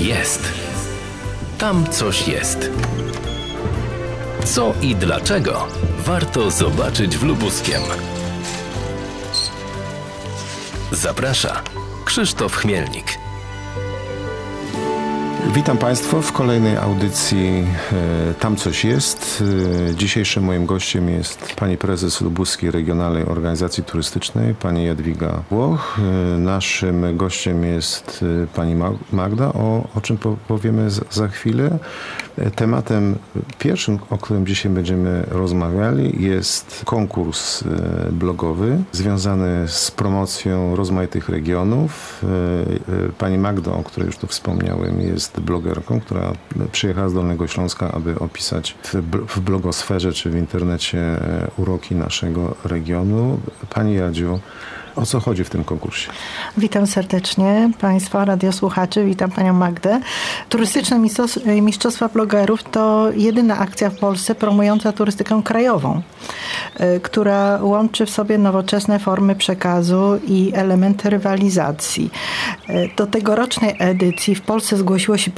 jest. Tam coś jest. Co i dlaczego warto zobaczyć w Lubuskiem. Zaprasza Krzysztof Chmielnik. Witam Państwa w kolejnej audycji Tam coś jest. Dzisiejszym moim gościem jest pani prezes Lubuskiej Regionalnej Organizacji Turystycznej, pani Jadwiga Włoch. Naszym gościem jest pani Magda, o czym powiemy za chwilę. Tematem pierwszym, o którym dzisiaj będziemy rozmawiali, jest konkurs blogowy związany z promocją rozmaitych regionów. Pani Magda, o której już tu wspomniałem, jest blogerką, która przyjechała z Dolnego Śląska, aby opisać w blogosferze czy w internecie uroki naszego regionu. Pani Jadziu, o co chodzi w tym konkursie? Witam serdecznie Państwa radiosłuchaczy, witam Panią Magdę. Turystyczne Mistrzostwa Blogerów to jedyna akcja w Polsce promująca turystykę krajową, która łączy w sobie nowoczesne formy przekazu i elementy rywalizacji. Do tegorocznej edycji w Polsce zgłosiło się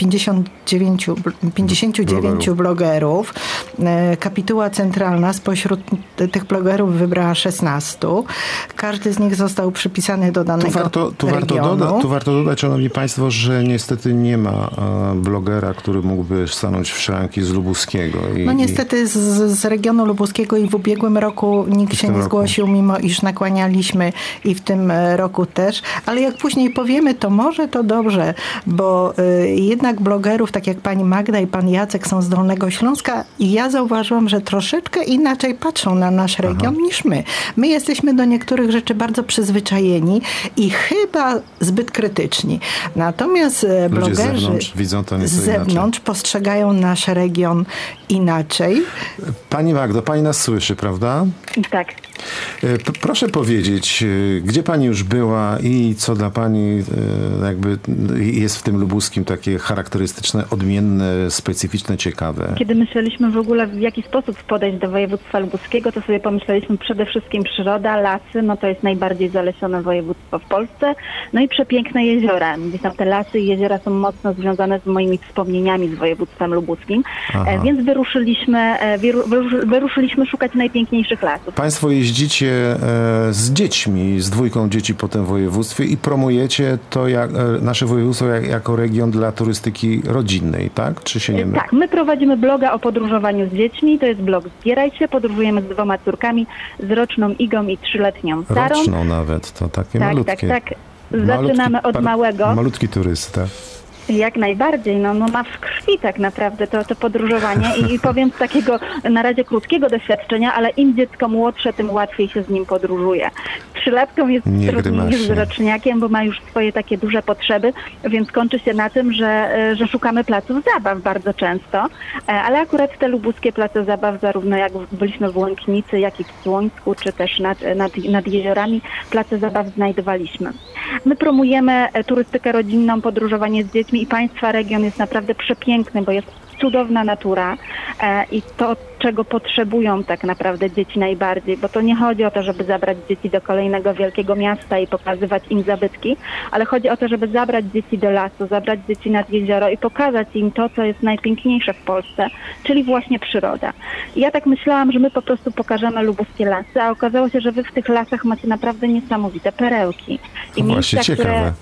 59 blogerów. Kapituła centralna spośród tych blogerów wybrała 16. Każdy z nich został przypisany do danego regionu. Tu warto dodać, szanowni państwo, że niestety nie ma blogera, który mógłby stanąć w szranki z Lubuskiego. Niestety z regionu lubuskiego i w ubiegłym roku nikt się nie zgłosił, mimo iż nakłanialiśmy i w tym roku też. Ale jak później powiemy, to może to dobrze, bo jednak blogerów, tak jak pani Magda i pan Jacek, są z Dolnego Śląska i ja zauważyłam, że troszeczkę inaczej patrzą na nasz region niż my. My jesteśmy do niektórych rzeczy bardzo przyzwyczajeni i chyba zbyt krytyczni. Natomiast blogerzy z zewnątrz postrzegają nasz region inaczej. Pani Magdo, pani nas słyszy, prawda? Tak. Proszę powiedzieć, gdzie pani już była i co dla pani jakby jest w tym lubuskim takie charakterystyczne, odmienne, specyficzne, ciekawe? Kiedy myśleliśmy w ogóle, w jaki sposób podejść do województwa lubuskiego, to sobie pomyśleliśmy przede wszystkim przyroda, lasy, to jest najbardziej zalesione województwo w Polsce, i przepiękne jeziora. Gdzieś tam te lasy i jeziora są mocno związane z moimi wspomnieniami z województwem lubuskim, więc wyruszyliśmy szukać najpiękniejszych lasów. Państwo jeździcie z dziećmi, z dwójką dzieci po tym województwie i promujecie to nasze województwo jako region dla turystyki rodzinnej, tak? Czy się nie mylę? Tak, my prowadzimy bloga o podróżowaniu z dziećmi. To jest blog Zbieraj się. Podróżujemy z 2 córkami, z roczną Igą i 3-letnią Sarą. Roczną nawet, to takie malutkie. Tak. Zaczynamy od małego. Malutki turysta. Jak najbardziej, ma w krwi tak naprawdę to podróżowanie i powiem z takiego na razie krótkiego doświadczenia, ale im dziecko młodsze, tym łatwiej się z nim podróżuje. 3-latką jest trudniej niż z roczniakiem, bo ma już swoje takie duże potrzeby, więc kończy się na tym, że szukamy placów zabaw bardzo często, ale akurat te lubuskie place zabaw, zarówno jak byliśmy w Łąknicy, jak i w Słońsku, czy też nad jeziorami, place zabaw znajdowaliśmy. My promujemy turystykę rodzinną, podróżowanie z dziećmi i Państwa region jest naprawdę przepiękny, bo jest cudowna natura i to, czego potrzebują tak naprawdę dzieci najbardziej, bo to nie chodzi o to, żeby zabrać dzieci do kolejnego wielkiego miasta i pokazywać im zabytki, ale chodzi o to, żeby zabrać dzieci do lasu, zabrać dzieci nad jezioro i pokazać im to, co jest najpiękniejsze w Polsce, czyli właśnie przyroda. I ja tak myślałam, że my po prostu pokażemy lubuskie lasy, a okazało się, że wy w tych lasach macie naprawdę niesamowite perełki. I właśnie miejsca,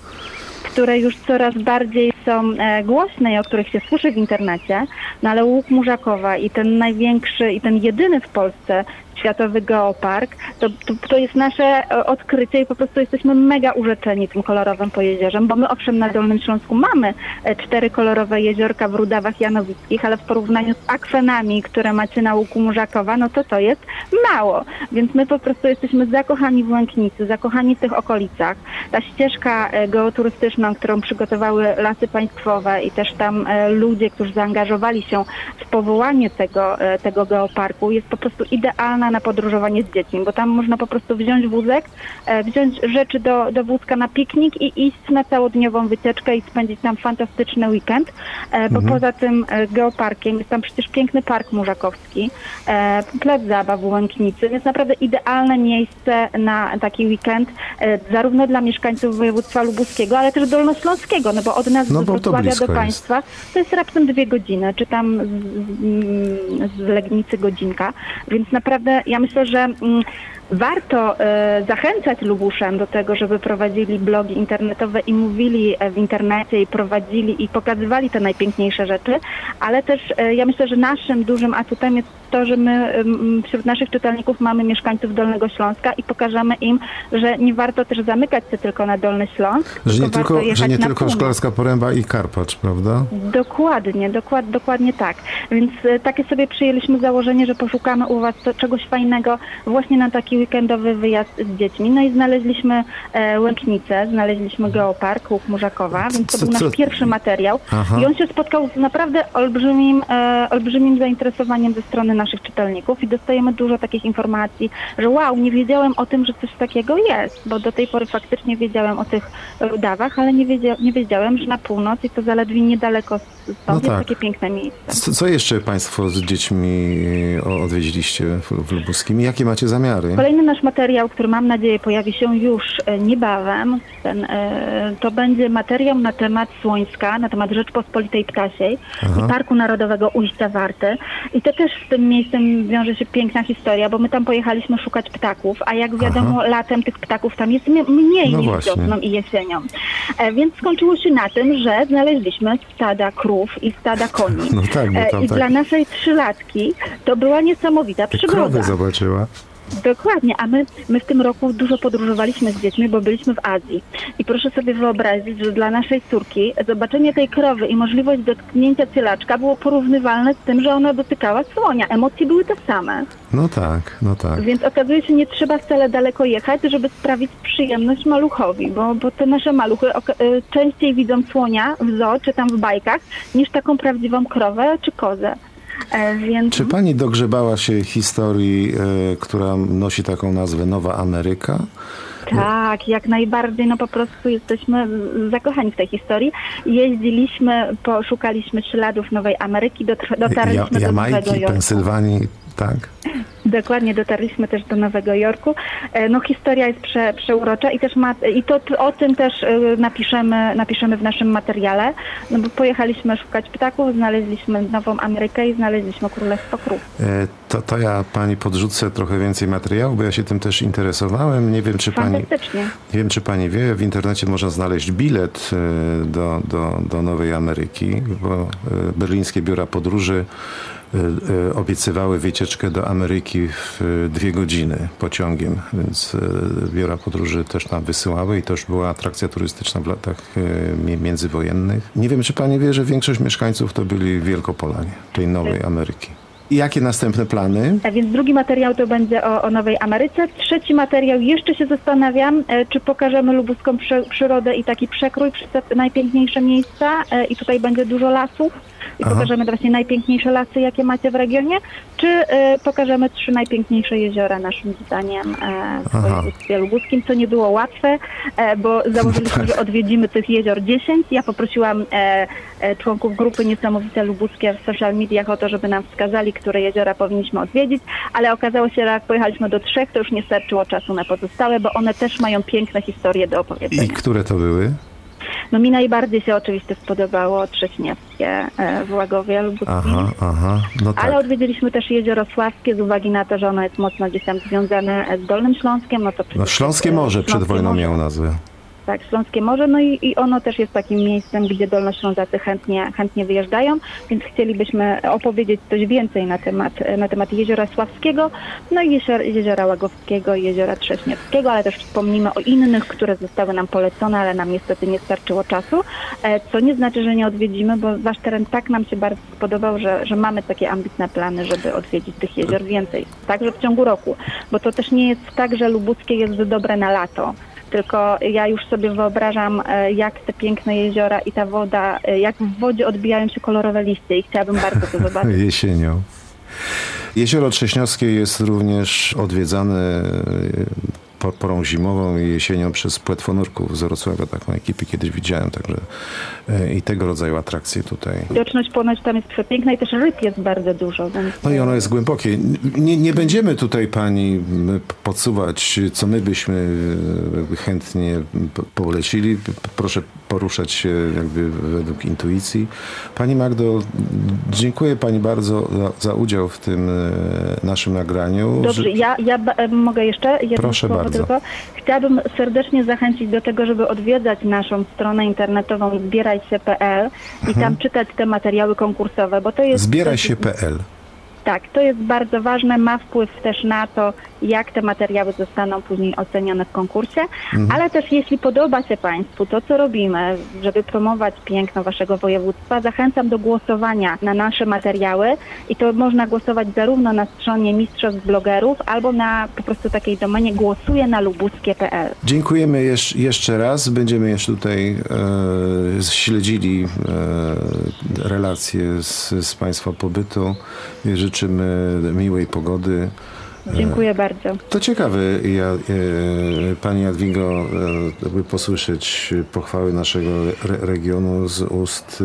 które już coraz bardziej są głośne i o których się słyszy w internecie, ale Łuk Murzakowa i ten największy i ten jedyny w Polsce Światowy Geopark, to jest nasze odkrycie i po prostu jesteśmy mega urzeczeni tym kolorowym pojezierzem, bo my owszem na Dolnym Śląsku mamy 4 kolorowe jeziorka w Rudawach Janowickich, ale w porównaniu z akwenami, które macie na Łuku Murzakowa, to jest mało. Więc my po prostu jesteśmy zakochani w Łęknicy, zakochani w tych okolicach. Ta ścieżka geoturystyczna, którą przygotowały Lasy Państwowe i też tam ludzie, którzy zaangażowali się w powołanie tego geoparku, jest po prostu idealna na podróżowanie z dziećmi, bo tam można po prostu wziąć wózek, wziąć rzeczy do wózka na piknik i iść na całodniową wycieczkę i spędzić tam fantastyczny weekend, bo poza tym geoparkiem jest tam przecież piękny park Murzakowski, plac zabaw w Łęknicy, więc naprawdę idealne miejsce na taki weekend, zarówno dla mieszkańców województwa lubuskiego, ale też dolnośląskiego, no bo od nas z Wrocławia do państwa to jest raptem 2 godziny, czy tam z Legnicy godzinka, więc naprawdę ja myślę, że warto zachęcać Lubuszan do tego, żeby prowadzili blogi internetowe i mówili w internecie i prowadzili i pokazywali te najpiękniejsze rzeczy, ale też ja myślę, że naszym dużym atutem jest to, że my wśród naszych czytelników mamy mieszkańców Dolnego Śląska i pokażemy im, że nie warto też zamykać się tylko na Dolny Śląsk. Że nie tylko Szklarska Poręba i Karpacz, prawda? Dokładnie tak. Więc takie sobie przyjęliśmy założenie, że poszukamy u was czegoś fajnego właśnie na taki weekendowy wyjazd z dziećmi. No i znaleźliśmy Łęknicę, znaleźliśmy geopark Łuk Murzakowa, więc to był nasz pierwszy materiał. Aha. I on się spotkał z naprawdę olbrzymim zainteresowaniem ze strony naszych czytelników i dostajemy dużo takich informacji, że wow, nie wiedziałem o tym, że coś takiego jest, bo do tej pory faktycznie wiedziałem o tych Rudawach, ale nie wiedziałem, że na północ i to zaledwie niedaleko stąd jest takie piękne miejsce. Co jeszcze państwo z dziećmi odwiedziliście w Lubuskim i jakie macie zamiary? Kolejny nasz materiał, który mam nadzieję pojawi się już niebawem, to będzie materiał na temat Słońska, na temat Rzeczpospolitej Ptasiej i Parku Narodowego Ujścia-Warty. I to też z tym miejscem wiąże się piękna historia, bo my tam pojechaliśmy szukać ptaków, a jak wiadomo latem tych ptaków tam jest mniej niż wiosną i jesienią. Więc skończyło się na tym, że znaleźliśmy stada krów i stada koni. No tak, bo tam I dla naszej 3-latki to była niesamowita przygoda. Krowy zobaczyła. Dokładnie, a my w tym roku dużo podróżowaliśmy z dziećmi, bo byliśmy w Azji. I proszę sobie wyobrazić, że dla naszej córki zobaczenie tej krowy i możliwość dotknięcia cielaczka było porównywalne z tym, że ona dotykała słonia. Emocje były te same. No tak. Więc okazuje się, nie trzeba wcale daleko jechać, żeby sprawić przyjemność maluchowi, bo te nasze maluchy częściej widzą słonia w zoo czy tam w bajkach, niż taką prawdziwą krowę czy kozę. Więc... Czy pani dogrzebała się historii, która nosi taką nazwę Nowa Ameryka? Tak, jak najbardziej, no po prostu jesteśmy zakochani w tej historii. Jeździliśmy, szukaliśmy śladów Nowej Ameryki, dotarliśmy do Nowego Jorku. Pensylwanii, tak? Dokładnie, dotarliśmy też do Nowego Jorku. No historia jest przeurocza i też o tym też napiszemy w naszym materiale, no bo pojechaliśmy szukać ptaków, znaleźliśmy Nową Amerykę i znaleźliśmy Królestwo Krów. To ja pani podrzucę trochę więcej materiału, bo ja się tym też interesowałem. Nie wiem, czy pani wie, w internecie można znaleźć bilet do Nowej Ameryki, bo berlińskie biura podróży obiecywały wycieczkę do Ameryki w 2 godziny pociągiem, więc biura podróży też nam wysyłały i to już była atrakcja turystyczna w latach międzywojennych. Nie wiem, czy pani wie, że większość mieszkańców to byli Wielkopolanie, tej Nowej Ameryki. I jakie następne plany? Więc drugi materiał to będzie o Nowej Ameryce. Trzeci materiał, jeszcze się zastanawiam, czy pokażemy lubuską przyrodę i taki przekrój przez te najpiękniejsze miejsca i tutaj będzie dużo lasów i pokażemy właśnie najpiękniejsze lasy, jakie macie w regionie, czy pokażemy 3 najpiękniejsze jeziora naszym zdaniem w województwie lubuskim, co nie było łatwe, bo założyliśmy, że odwiedzimy tych jezior 10. Ja poprosiłam członków grupy Niesamowite Lubuskie w social mediach o to, żeby nam wskazali, które jeziora powinniśmy odwiedzić, ale okazało się, że jak pojechaliśmy do 3, to już nie starczyło czasu na pozostałe, bo one też mają piękne historie do opowiedzenia. I które to były? No mi najbardziej się oczywiście spodobało Trześniewskie w Łagowie Lubuskim. No tak. Ale odwiedziliśmy też Jezioro Sławskie z uwagi na to, że ono jest mocno gdzieś tam związane z Dolnym Śląskiem. No Śląskie Morze przed wojną miało nazwę. Tak, Śląskie Morze, no i ono też jest takim miejscem, gdzie Dolnoślązacy chętnie wyjeżdżają, więc chcielibyśmy opowiedzieć coś więcej na temat Jeziora Sławskiego, no i Jeziora Łagowskiego i Jeziora Trześniewskiego, ale też wspomnimy o innych, które zostały nam polecone, ale nam niestety nie starczyło czasu, co nie znaczy, że nie odwiedzimy, bo wasz teren tak nam się bardzo spodobał, że mamy takie ambitne plany, żeby odwiedzić tych jezior więcej, także w ciągu roku, bo to też nie jest tak, że lubuskie jest dobre na lato. Tylko ja już sobie wyobrażam, jak te piękne jeziora i ta woda, jak w wodzie odbijają się kolorowe liście i chciałabym bardzo to zobaczyć. Jesienią. Jezioro Trześniowskie jest również odwiedzane porą zimową i jesienią przez płetwonurków z Wrocławia. Taką ekipę kiedyś widziałem, także i tego rodzaju atrakcje tutaj. Widoczność ponoć tam jest przepiękna i też ryb jest bardzo dużo. Więc... No i ono jest głębokie. Nie będziemy tutaj pani podsuwać, co my byśmy chętnie polecili. Proszę poruszać się jakby według intuicji. Pani Magdo, dziękuję pani bardzo za udział w tym naszym nagraniu. Dobrze, ja mogę jeszcze jedno Proszę słowo bardzo. tylko. Chciałabym serdecznie zachęcić do tego, żeby odwiedzać naszą stronę internetową zbierajsie.pl i tam czytać te materiały konkursowe, bo to jest... Zbierajsie.pl. Tak, to jest bardzo ważne, ma wpływ też na to, jak te materiały zostaną później ocenione w konkursie, ale też jeśli podoba się Państwu to, co robimy, żeby promować piękno Waszego województwa, zachęcam do głosowania na nasze materiały i to można głosować zarówno na stronie Mistrzostw Blogerów, albo na po prostu takiej domenie głosuję na lubuskie.pl. Dziękujemy jeszcze raz. Będziemy jeszcze tutaj śledzili relacje z Państwa pobytu. Życzymy miłej pogody. Dziękuję bardzo. To ciekawe, pani Jadwigo, by posłyszeć pochwały naszego regionu z ust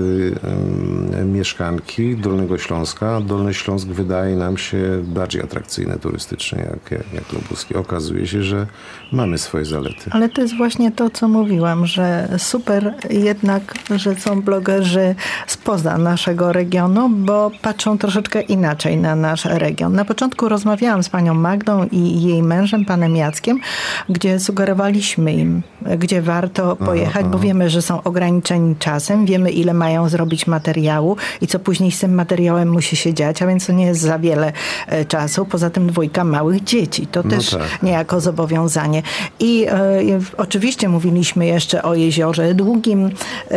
mieszkanki Dolnego Śląska. Dolny Śląsk wydaje nam się bardziej atrakcyjny turystycznie jak lubuski. Okazuje się, że mamy swoje zalety. Ale to jest właśnie to, co mówiłam, że super jednak, że są blogerzy spoza naszego regionu, bo patrzą troszeczkę inaczej na nasz region. Na początku rozmawiałam z panią Magdą i jej mężem, panem Jackiem, gdzie sugerowaliśmy im, gdzie warto pojechać, bo wiemy, że są ograniczeni czasem, wiemy, ile mają zrobić materiału i co później z tym materiałem musi się dziać, a więc to nie jest za wiele czasu. Poza tym 2 małych dzieci. To też niejako zobowiązanie. I oczywiście mówiliśmy jeszcze o Jeziorze Długim,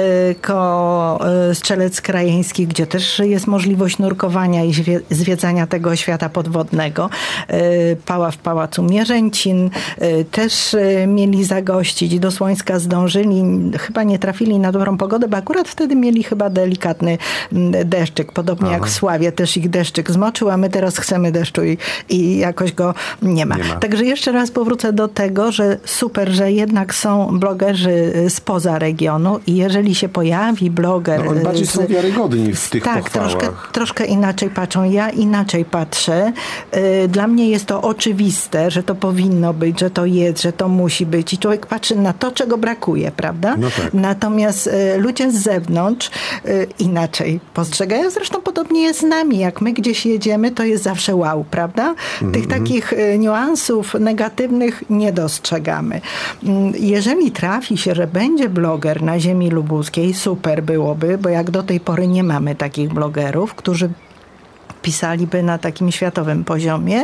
koło Strzelec Krajeński, gdzie też jest możliwość nurkowania i zwiedzania tego świata podwodnego. Pała w Pałacu Mierzęcin też mieli zagościć. Do Słońska zdążyli. Chyba nie trafili na dobrą pogodę, bo akurat wtedy mieli chyba delikatny deszczyk. Podobnie jak w Sławie też ich deszczyk zmoczył, a my teraz chcemy deszczu i jakoś go nie ma. Także jeszcze raz powrócę do tego, że super, że jednak są blogerzy spoza regionu i jeżeli się pojawi bloger... No, bardziej są wiarygodni w tych pochwałach. Troszkę inaczej patrzą. Ja inaczej patrzę. Dla mnie jest to oczywiste, że to powinno być, że to jest, że to musi być i człowiek patrzy na to, czego brakuje, prawda? No tak. Natomiast ludzie z zewnątrz inaczej postrzegają. Zresztą podobnie jest z nami. Jak my gdzieś jedziemy, to jest zawsze wow, prawda? Tych takich niuansów negatywnych nie dostrzegamy. Jeżeli trafi się, że będzie bloger na ziemi lubuskiej, super byłoby, bo jak do tej pory nie mamy takich blogerów, którzy pisaliby na takim światowym poziomie,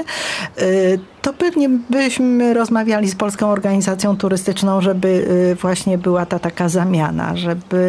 to pewnie byśmy rozmawiali z Polską Organizacją Turystyczną, żeby właśnie była ta taka zamiana, żeby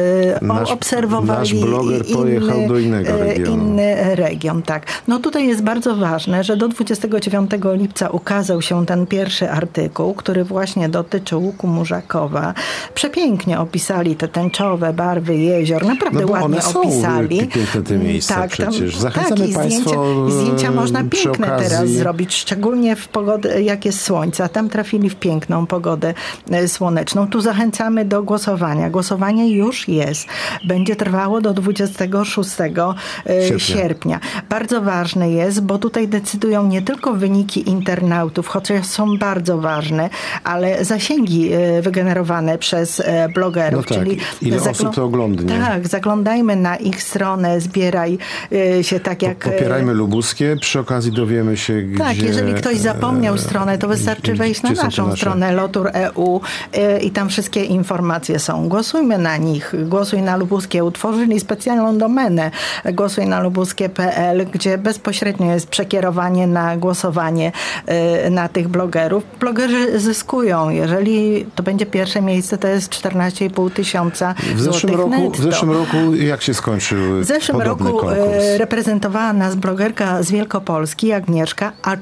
obserwowali nasz bloger pojechał do innego regionu. Inny region. Tak. No tutaj jest bardzo ważne, że do 29 lipca ukazał się ten pierwszy artykuł, który właśnie dotyczy Łuku Murzakowa. Przepięknie opisali te tęczowe barwy jezior. Naprawdę ładnie one opisali. Są piękne te miejsca przecież. Zachęcamy Państwa zdjęcia można piękne okazji... teraz zrobić, szczególnie w pogodę, jak jest słońce, a tam trafili w piękną pogodę słoneczną. Tu zachęcamy do głosowania. Głosowanie już jest. Będzie trwało do 26 sierpnia. Bardzo ważne jest, bo tutaj decydują nie tylko wyniki internautów, chociaż są bardzo ważne, ale zasięgi wygenerowane przez blogerów. No tak. Czyli ile osób to oglądnie? Tak, zaglądajmy na ich stronę, zbieraj się tak jak... Popierajmy lubuskie, przy okazji dowiemy się, gdzie... Tak, jeżeli ktoś zapomniał stronę, to wystarczy wejść na naszą stronę Lotur.eu i tam wszystkie informacje są. Głosujmy na nich. Głosuj na lubuskie. Utworzyli specjalną domenę głosuj na lubuskie.pl, gdzie bezpośrednio jest przekierowanie na głosowanie na tych blogerów. Blogerzy zyskują. Jeżeli to będzie pierwsze miejsce, to jest 14,5 tysiąca złotych netto. W zeszłym roku jak się skończył podobny konkurs? W zeszłym roku reprezentowała nas blogerka z Wielkopolski, Agnieszka, aczkolwiek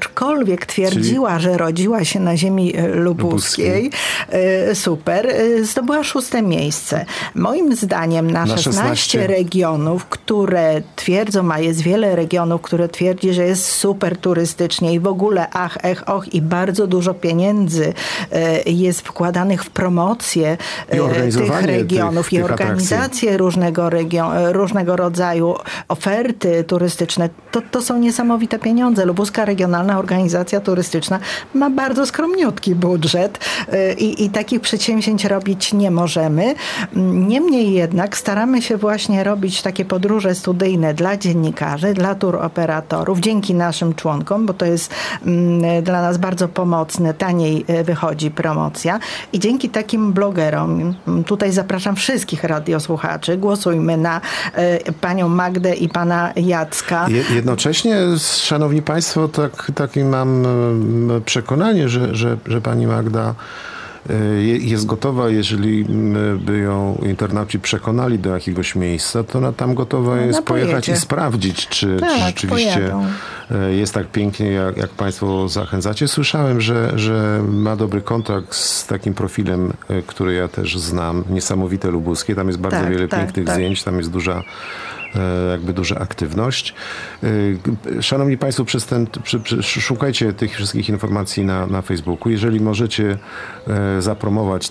aczkolwiek twierdziła, że rodziła się na ziemi lubuskiej, super, zdobyła 6. miejsce. Moim zdaniem na 16 regionów, które twierdzą, a jest wiele regionów, które twierdzi, że jest super turystycznie i w ogóle ach, ech, och i bardzo dużo pieniędzy jest wkładanych w promocję tych regionów i organizację różnego rodzaju oferty turystyczne. To są niesamowite pieniądze. Lubuska Regionalna Organizacja Turystyczna ma bardzo skromniutki budżet i takich przedsięwzięć robić nie możemy. Niemniej jednak staramy się właśnie robić takie podróże studyjne dla dziennikarzy, dla turoperatorów, dzięki naszym członkom, bo to jest dla nas bardzo pomocne, taniej wychodzi promocja i dzięki takim blogerom, tutaj zapraszam wszystkich radiosłuchaczy, głosujmy na panią Magdę i pana Jacka. Jednocześnie, szanowni państwo, takie mam przekonanie, że pani Magda jest gotowa, jeżeli by ją internauci przekonali do jakiegoś miejsca, to ona tam gotowa jest pojechać i sprawdzić, czy rzeczywiście jest tak pięknie, jak państwo zachęcacie. Słyszałem, że ma dobry kontakt z takim profilem, który ja też znam, Niesamowite Lubuskie. Tam jest bardzo wiele pięknych zdjęć, tam jest duża aktywność. Szanowni państwo, szukajcie tych wszystkich informacji na Facebooku. Jeżeli możecie zapromować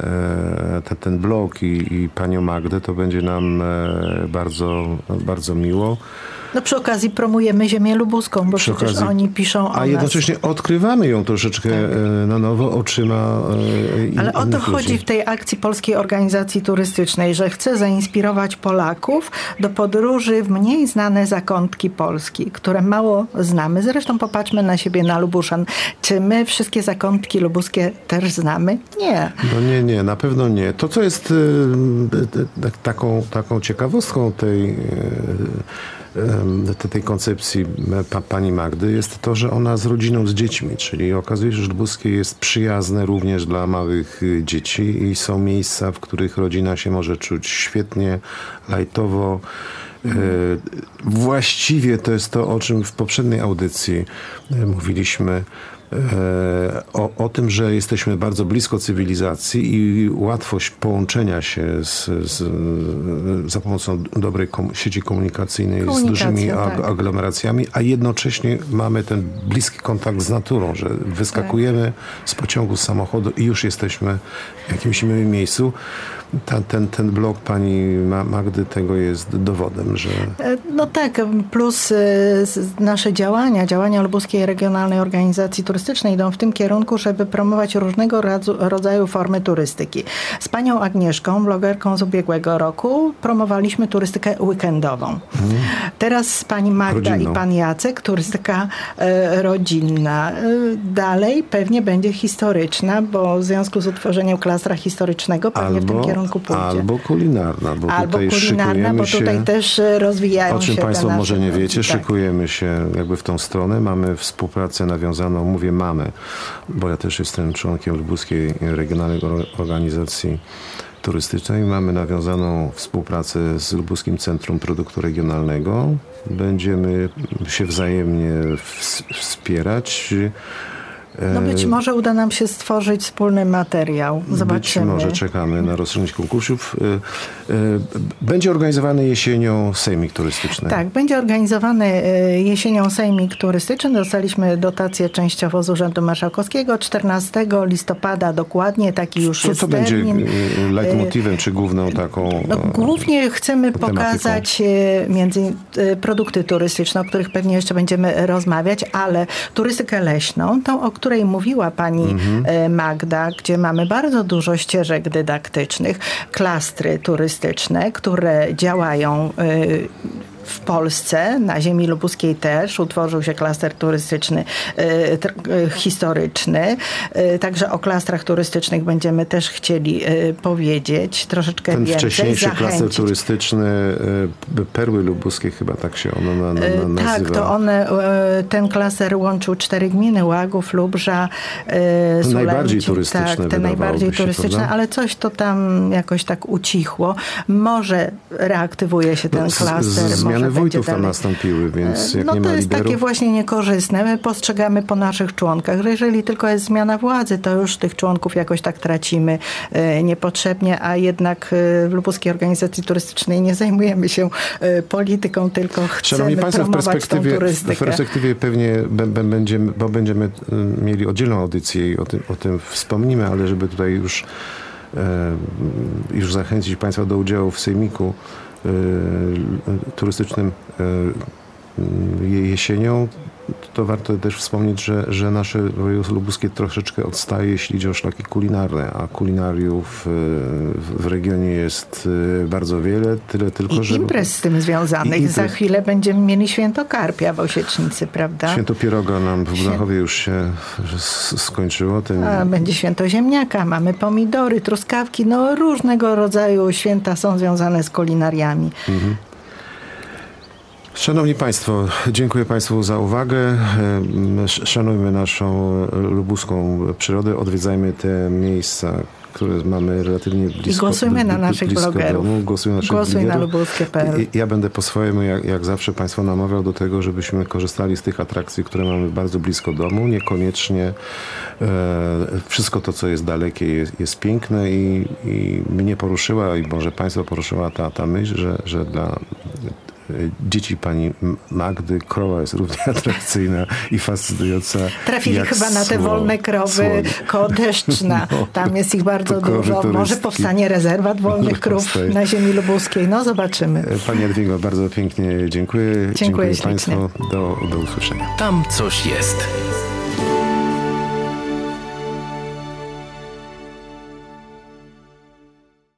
ten blog i panią Magdę, to będzie nam bardzo, bardzo miło. No przy okazji promujemy ziemię lubuską, bo przecież oni piszą o nas. A jednocześnie odkrywamy ją troszeczkę na nowo oczyma Ale o to chodzi w tej akcji Polskiej Organizacji Turystycznej, że chce zainspirować Polaków do podróży w mniej znane zakątki Polski, które mało znamy. Zresztą popatrzmy na siebie, na Lubuszan. Czy my wszystkie zakątki lubuskie też znamy? Nie. No nie, na pewno nie. To, co jest taką ciekawostką tej koncepcji pani Magdy, jest to, że ona z rodziną, z dziećmi, czyli okazuje się, że Lubuskie jest przyjazne również dla małych dzieci i są miejsca, w których rodzina się może czuć świetnie, lajtowo. Właściwie to jest to, o czym w poprzedniej audycji mówiliśmy, o tym, że jesteśmy bardzo blisko cywilizacji i łatwość połączenia się za pomocą dobrej sieci komunikacyjnej z dużymi aglomeracjami, a jednocześnie mamy ten bliski kontakt z naturą, że wyskakujemy z pociągu, z samochodu i już jesteśmy w jakimś innym miejscu. Ten blog pani Magdy tego jest dowodem, że... No tak, plus nasze działania Lubuskiej Regionalnej Organizacji Turystycznej idą w tym kierunku, żeby promować różnego rodzaju formy turystyki. Z panią Agnieszką, blogerką z ubiegłego roku, promowaliśmy turystykę weekendową. Teraz z pani Magda i pan Jacek, turystyka rodzinna. Dalej pewnie będzie historyczna, bo w związku z utworzeniem klastra historycznego pewnie w tym kierunku pójdzie. Albo kulinarna, bo tutaj też rozwijają się. O czym państwo może nie wiecie, szykujemy się jakby w tą stronę. Mamy współpracę nawiązaną, mówię mamy, bo ja też jestem członkiem Lubuskiej Regionalnej Organizacji Turystycznej. Mamy nawiązaną współpracę z Lubuskim Centrum Produktu Regionalnego. Będziemy się wzajemnie wspierać. No być może uda nam się stworzyć wspólny materiał. Zobaczymy. Być może czekamy na rozstrzygnięcie konkursów. Będzie organizowany jesienią sejmik turystyczny. Tak, będzie organizowany jesienią sejmik turystyczny. Dostaliśmy dotację częściowo z Urzędu Marszałkowskiego. 14 listopada dokładnie, taki już jest termin. Co będzie leitmotivem, czy główną taką głównie chcemy pokazać produkty turystyczne, o których pewnie jeszcze będziemy rozmawiać, ale turystykę leśną, tą, o której mówiła pani Magda, gdzie mamy bardzo dużo ścieżek dydaktycznych, klastry turystyczne, które działają w Polsce, na ziemi lubuskiej też utworzył się klaster turystyczny historyczny. Także o klastrach turystycznych będziemy też chcieli powiedzieć troszeczkę więcej. Ten wcześniejszy klaster turystyczny Perły Lubuskie, chyba tak się ono nazywa. Tak, to ten klaster łączył 4 gminy, Łagów, Lubrza, Sulęci. Najbardziej turystyczne. Tak, te najbardziej turystyczne, ale coś to tam jakoś tak ucichło. Może reaktywuje się ten klaster. Zmiany wójtów tam dalej. nastąpiły, więc jak No nie to ma jest liderów... takie właśnie niekorzystne. My postrzegamy po naszych członkach, że jeżeli tylko jest zmiana władzy, to już tych członków jakoś tak tracimy niepotrzebnie, a jednak w Lubuskiej Organizacji Turystycznej nie zajmujemy się polityką, tylko Szanowni chcemy Państwo, promować tą turystykę. w perspektywie pewnie będziemy mieli oddzielną audycję i o tym wspomnimy, ale żeby tutaj już zachęcić Państwa do udziału w sejmiku turystycznym jesienią, to warto też wspomnieć, że nasze województwo lubuskie troszeczkę odstaje, jeśli idzie o szlaki kulinarne, a kulinariów w regionie jest bardzo wiele, tyle tylko, że... imprez z tym związanych. Za chwilę będziemy mieli Święto Karpia w Osiecznicy, prawda? Święto Pieroga nam w Włdachowie już się skończyło. A będzie Święto Ziemniaka, mamy pomidory, truskawki, no różnego rodzaju święta są związane z kulinariami. Szanowni Państwo, dziękuję Państwu za uwagę. Szanujmy naszą lubuską przyrodę, odwiedzajmy te miejsca, które mamy relatywnie blisko. I głosujmy na naszych blogerów. Głosuj na lubuskie.pl. Ja będę po swojemu, jak zawsze Państwa namawiał do tego, żebyśmy korzystali z tych atrakcji, które mamy bardzo blisko domu. Niekoniecznie wszystko to, co jest dalekie, jest piękne i mnie poruszyła, i może Państwa poruszyła ta myśl, że dla dzieci pani Magdy krowa jest równie atrakcyjna i fascynująca. Trafili chyba na te wolne krowy koło Deszczna. Tam jest ich bardzo dużo. Może powstanie rezerwat wolnych krów na ziemi lubuskiej. No zobaczymy. Pani Jadwigo, bardzo pięknie dziękuję. Dziękuję ślicznie. Państwu. Do usłyszenia. Tam coś jest.